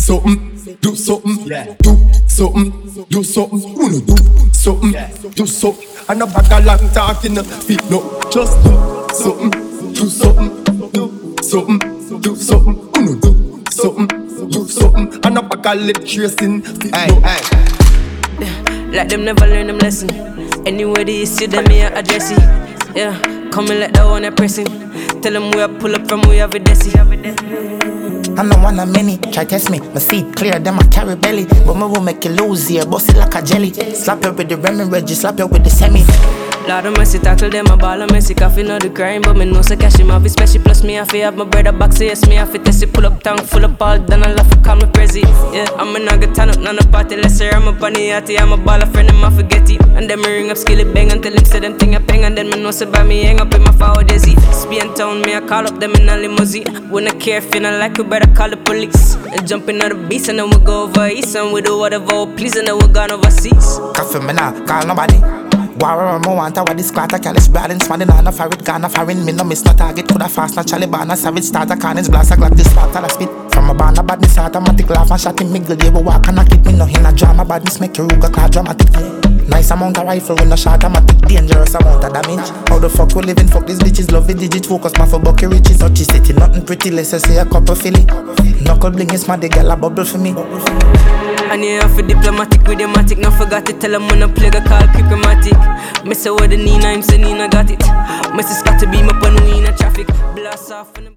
something, do something, do something, do something. Wanna do something, do something. And a bag of long talking, feet no. Just do something, do something, do something, do something. Wanna do something, do something. And a bag of lip tracing, feet no. Like them never learn them lesson. Anywhere they see them, me a address it. Yeah, come and let that one pressing. Tell them we a pull up from we have a desi. I'm not one of many, try test me. My seat clear, then I carry belly. But my will make you lose here, bust it like a jelly. Slap you with the Remy Reggie, slap you with the semi. Lord of mercy, tackle them, a ball of mercy. Coffee know the crime, but me know so cash him. Have it special, plus me have to have my brother back. So yes, me have to test it. Pull up tank, full up all done. I love to call me prezi. Yeah, I'm a nugget, turn up, none of party. Let's say I'm a bunny, I'm a ball of friend, and I forget it. And then me ring up, skilly bang, and tell him say them thing a peng. And then me know say by me hang up in my forward desi. Spain town, me I call up them in a limousine. When I care, feeling like we better call the police. And jump in on the beast, and then we go over east. And we do whatever we please, and then we gone overseas. Coffee me nah, call nobody. War mo want what this clatter careless balance man in a farid Ghana foreign me no miss no target coulda fast na Chalibana savage starter carnage blast a glock this part all a spit from a band a badness automatic laugh and shot him middle they will walk and a kid me no in a drama badness make your ruga clad dramatic nice amount of rifle with no shot automatic dangerous amount of damage how the fuck we living fuck these bitches love it digit focus man for bucky riches touchy city nothing pretty let's say a couple filly knuckle bling is my the girl a bubble for me. And you have to diplomatic with your matic. Not forgot to tell them when I play a call cryptomatic. Miss a word the Nina, him say Nina got it. Mrs. got to beam up when we in a traffic. Blast off.